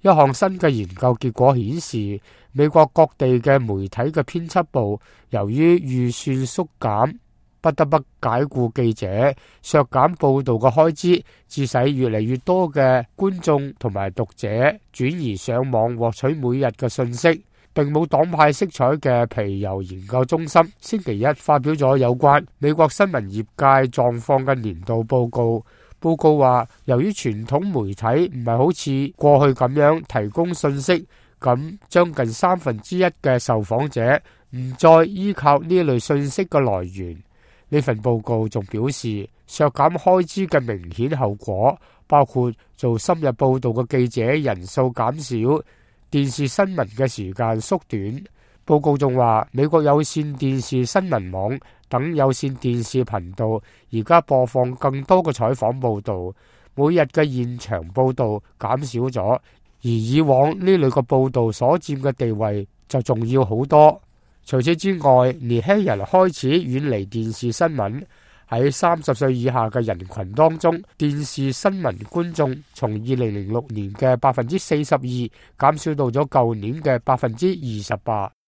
一項新嘅研究結果顯示，美國各地嘅媒體嘅編輯部由於預算縮減，不得不解僱記者，削減報道嘅開支，致使越嚟越多嘅觀眾同埋讀者轉移上網獲取每日嘅信息。並冇黨派色彩嘅皮尤研究中心星期一發表咗有關美國新聞業界狀況嘅年度報告。報告話，由於傳統媒體唔係好似過去咁樣提供信息，咁將近1/3嘅受訪者唔再依靠呢類信息嘅來源。呢份報告仲表示，削減開支嘅明顯後果包括做深入報道嘅記者人數減少，電視新聞嘅時間縮短。報告仲話，美國有線電視新聞網等有線電視頻道而家播放更多嘅採訪報道，每日嘅現場報道減少咗，而以往呢類嘅報道所佔嘅地位就重要好多。除此之外，年輕人開始遠離電視新聞。喺30歲以下嘅人群當中，電視新聞觀眾從2006年嘅42%減少到咗舊年嘅28%。